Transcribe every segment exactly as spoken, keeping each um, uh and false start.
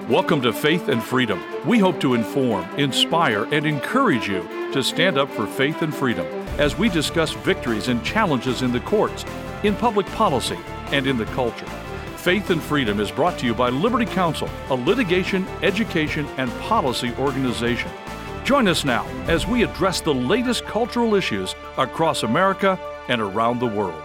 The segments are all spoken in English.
Welcome to Faith and Freedom. We hope to inform, inspire, and encourage you to stand up for faith and freedom as we discuss victories and challenges in the courts, in public policy, and in the culture. Faith and Freedom is brought to you by Liberty Counsel, a litigation, education, and policy organization. Join us now as we address the latest cultural issues across America and around the world.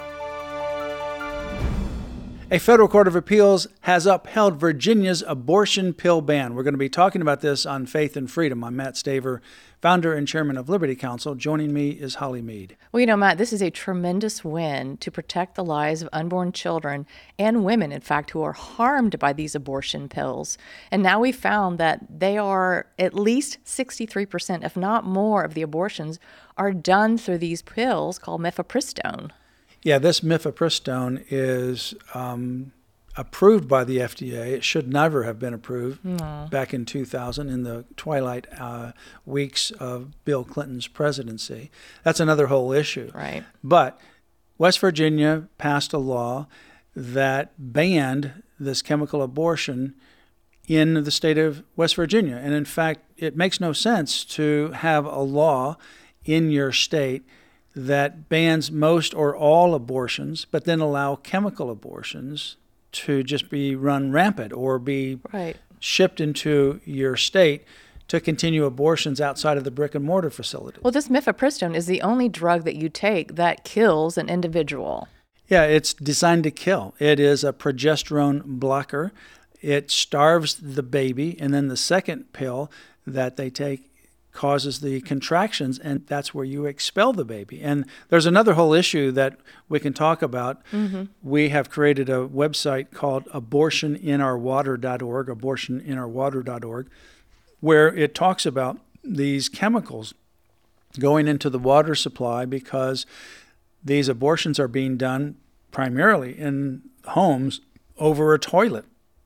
A federal court of appeals has upheld Virginia's abortion pill ban. We're going to be talking about this on Faith and Freedom. I'm Matt Staver, founder and chairman of Liberty Counsel. Joining me is Holly Mead. Well, you know, Matt, this is a tremendous win to protect the lives of unborn children and women, in fact, who are harmed by these abortion pills. And now we found that they are at least sixty-three percent, if not more, of the abortions are done through these pills called mifepristone. Yeah, this mifepristone is um, approved by the F D A. It should never have been approved no. back in two thousand in the twilight uh, weeks of Bill Clinton's presidency. That's another whole issue. Right. But West Virginia passed a law that banned this chemical abortion in the state of West Virginia. And in fact, it makes no sense to have a law in your state that bans most or all abortions, but then allow chemical abortions to just be run rampant or be right. shipped into your state to continue abortions outside of the brick and mortar facility. Well, this mifepristone is the only drug that you take that kills an individual. Yeah, it's designed to kill. It is a progesterone blocker. It starves the baby, and then the second pill that they take causes the contractions, and that's where you expel the baby. And there's another whole issue that we can talk about. Mm-hmm. We have created a website called abortion in our water dot org, abortion in our water dot org, where it talks about these chemicals going into the water supply because these abortions are being done primarily in homes over a toilet,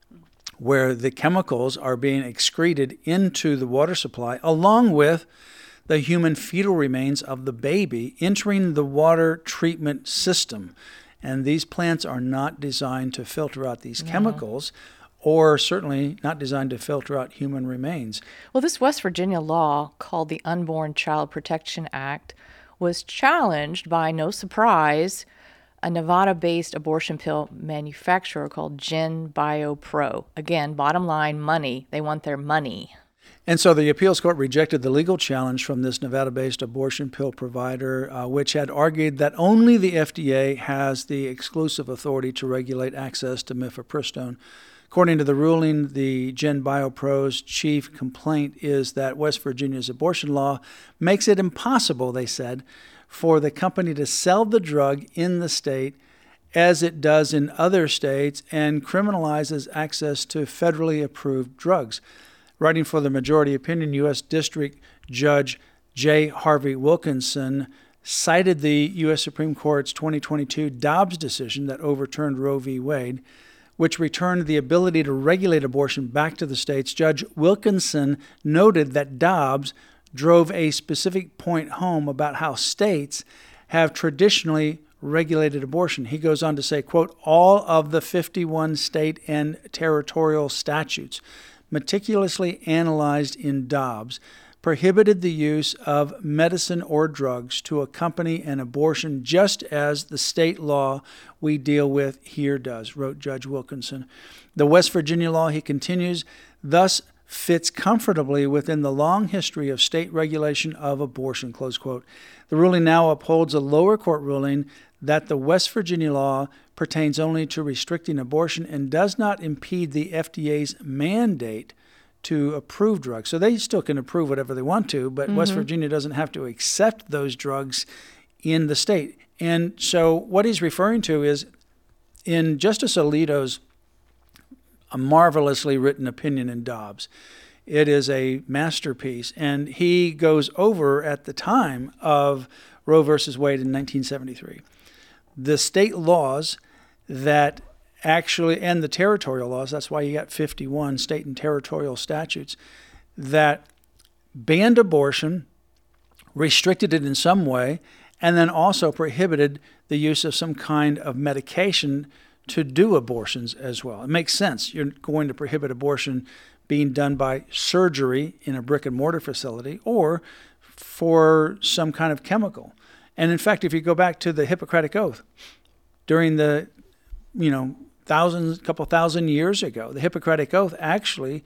where the chemicals are being excreted into the water supply, along with the human fetal remains of the baby entering the water treatment system. And these plants are not designed to filter out these no. chemicals, or certainly not designed to filter out human remains. Well, this West Virginia law, called the Unborn Child Protection Act, was challenged by, no surprise, a Nevada-based abortion pill manufacturer called GenBioPro. Again, bottom line, money. They want their money. And so the appeals court rejected the legal challenge from this Nevada-based abortion pill provider, uh, which had argued that only the F D A has the exclusive authority to regulate access to mifepristone. According to the ruling, the GenBioPro's chief complaint is that West Virginia's abortion law makes it impossible, they said, for the company to sell the drug in the state as it does in other states, and criminalizes access to federally approved drugs. Writing for the majority opinion, U S District Judge J. Harvey Wilkinson cited the U S Supreme Court's twenty twenty-two Dobbs decision that overturned Roe v. Wade, which returned the ability to regulate abortion back to the states. Judge Wilkinson noted that Dobbs drove a specific point home about how states have traditionally regulated abortion. He goes on to say, quote, all of the fifty-one state and territorial statutes meticulously analyzed in Dobbs prohibited the use of medicine or drugs to accompany an abortion, just as the state law we deal with here does, wrote Judge Wilkinson. The West Virginia law, he continues, thus fits comfortably within the long history of state regulation of abortion, close quote. The ruling now upholds a lower court ruling that the West Virginia law pertains only to restricting abortion and does not impede the F D A's mandate to approve drugs. So they still can approve whatever they want to, but mm-hmm. West Virginia doesn't have to accept those drugs in the state. And so what he's referring to is in Justice Alito's a marvelously written opinion in Dobbs. It is a masterpiece, and he goes over at the time of Roe versus Wade in nineteen seventy-three, the state laws that actually, and the territorial laws, that's why you got fifty-one state and territorial statutes, that banned abortion, restricted it in some way, and then also prohibited the use of some kind of medication to do abortions as well. It makes sense. You're going to prohibit abortion being done by surgery in a brick and mortar facility or for some kind of chemical. And in fact, if you go back to the Hippocratic Oath, during the, you know, thousands, couple thousand years ago, the Hippocratic Oath actually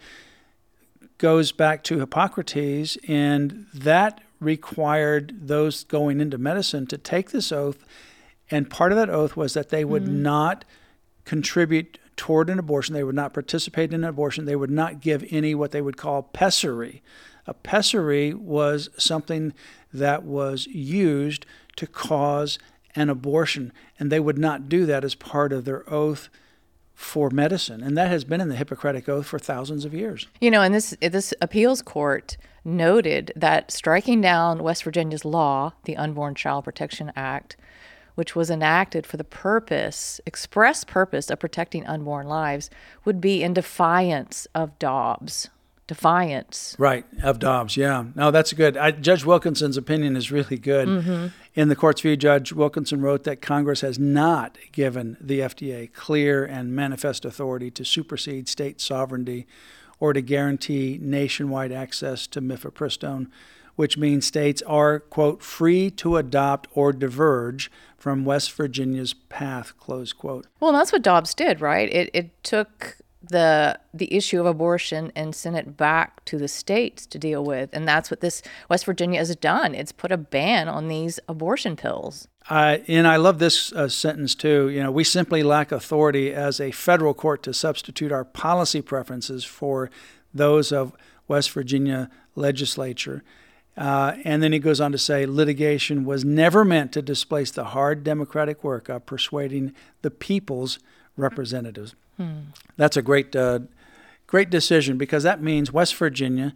goes back to Hippocrates, and that required those going into medicine to take this oath. And part of that oath was that they would mm-hmm. not contribute toward an abortion. They would not participate in an abortion. They would not give any what they would call pessary. A pessary was something that was used to cause an abortion, and they would not do that as part of their oath for medicine. And that has been in the Hippocratic Oath for thousands of years. You know, and this this appeals court noted that striking down West Virginia's law, the Unborn Child Protection Act, which was enacted for the purpose, express purpose of protecting unborn lives, would be in defiance of Dobbs. Defiance. Right, of Dobbs, yeah. No, that's good. I, Judge Wilkinson's opinion is really good. Mm-hmm. In the court's view, Judge Wilkinson wrote that Congress has not given the F D A clear and manifest authority to supersede state sovereignty or to guarantee nationwide access to mifepristone, which means states are, quote, free to adopt or diverge from West Virginia's path, close quote. Well, that's what Dobbs did, right? It it took the the issue of abortion and sent it back to the states to deal with. And that's what this West Virginia has done. It's put a ban on these abortion pills. Uh, and I love this uh, sentence, too. You know, we simply lack authority as a federal court to substitute our policy preferences for those of West Virginia legislature. Uh, and then he goes on to say, litigation was never meant to displace the hard democratic work of persuading the people's representatives. Hmm. That's a great, uh, great decision, because that means West Virginia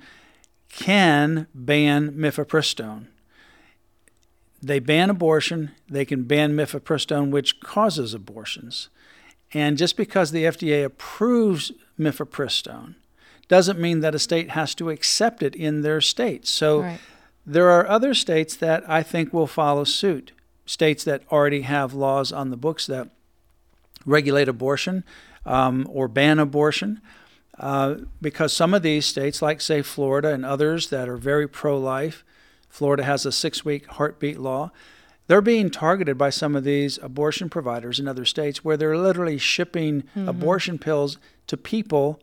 can ban mifepristone. They ban abortion. They can ban mifepristone, which causes abortions. And just because the F D A approves mifepristone doesn't mean that a state has to accept it in their state. So right. There are other states that I think will follow suit, states that already have laws on the books that regulate abortion um, or ban abortion, uh, because some of these states, like, say, Florida and others that are very pro-life, Florida has a six-week heartbeat law, they're being targeted by some of these abortion providers in other states where they're literally shipping mm-hmm. abortion pills to people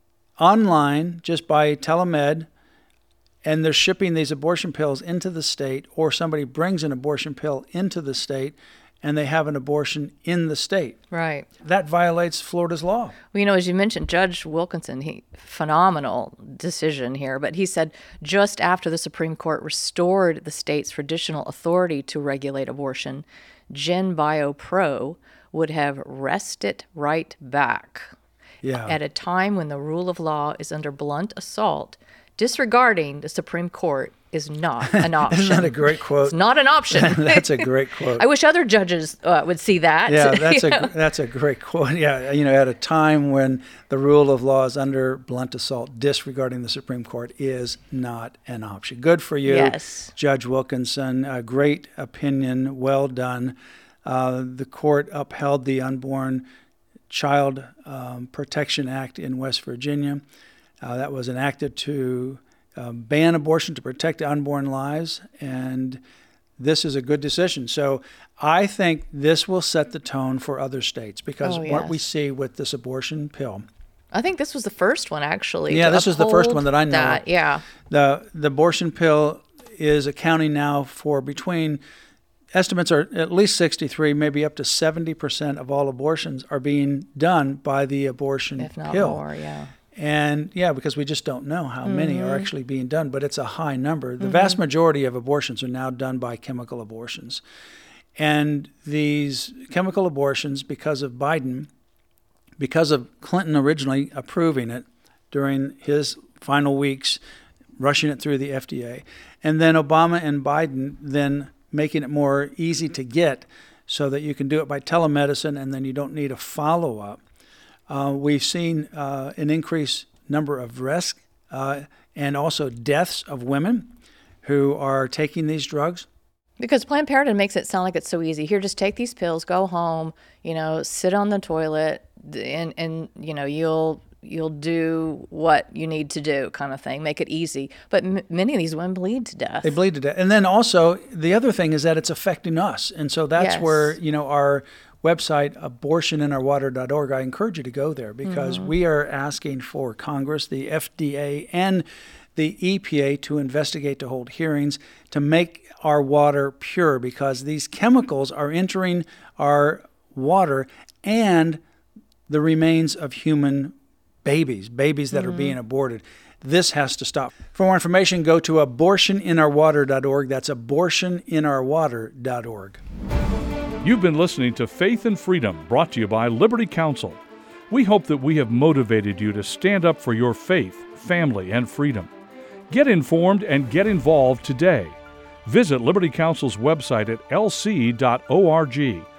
online just by telemed, and they're shipping these abortion pills into the state, or somebody brings an abortion pill into the state and they have an abortion in the state. Right. That violates Florida's law. Well, you know, as you mentioned, Judge Wilkinson, he phenomenal decision here, but he said just after the Supreme Court restored the state's traditional authority to regulate abortion, GenBioPro would have wrested it right back. Yeah. At a time when the rule of law is under blunt assault, disregarding the Supreme Court is not an option. Isn't that a great quote? It's not an option. That's a great quote. I wish other judges uh, would see that. Yeah, that's a know? that's a great quote. Yeah, you know, at a time when the rule of law is under blunt assault, disregarding the Supreme Court is not an option. Good for you, yes. Judge Wilkinson. A great opinion. Well done. Uh, the court upheld the Unborn Child um, Protection Act in West Virginia. Uh, that was enacted to uh, ban abortion to protect unborn lives, and this is a good decision. So I think this will set the tone for other states, because oh, yes. what we see with this abortion pill. I think this was the first one, actually. Yeah, this is the first one that I know. That, yeah. The, the abortion pill is accounting now for between, estimates are at least sixty-three, maybe up to seventy percent of all abortions are being done by the abortion if not pill. More, yeah. And yeah, because we just don't know how mm-hmm. many are actually being done, but it's a high number. The mm-hmm. vast majority of abortions are now done by chemical abortions. And these chemical abortions, because of Biden, because of Clinton originally approving it during his final weeks, rushing it through the F D A, and then Obama and Biden then making it more easy to get so that you can do it by telemedicine and then you don't need a follow-up. Uh, we've seen uh, an increased number of risks uh, and also deaths of women who are taking these drugs. Because Planned Parenthood makes it sound like it's so easy. Here, just take these pills, go home, you know, sit on the toilet, and, and you know, you'll you'll do what you need to do, kind of thing. Make it easy. But m- many of these women bleed to death. They bleed to death. And then also, the other thing is that it's affecting us. And so that's Yes. where, you know, our website, abortion in our water dot org, I encourage you to go there because Mm-hmm. we are asking for Congress, the F D A, and the E P A to investigate, to hold hearings, to make our water pure because these chemicals are entering our water and the remains of human babies, babies that mm-hmm. are being aborted. This has to stop. For more information, go to abortion in our water dot org. That's abortion in our water dot org. You've been listening to Faith and Freedom, brought to you by Liberty Counsel. We hope that we have motivated you to stand up for your faith, family, and freedom. Get informed and get involved today. Visit Liberty Counsel's website at l c dot org.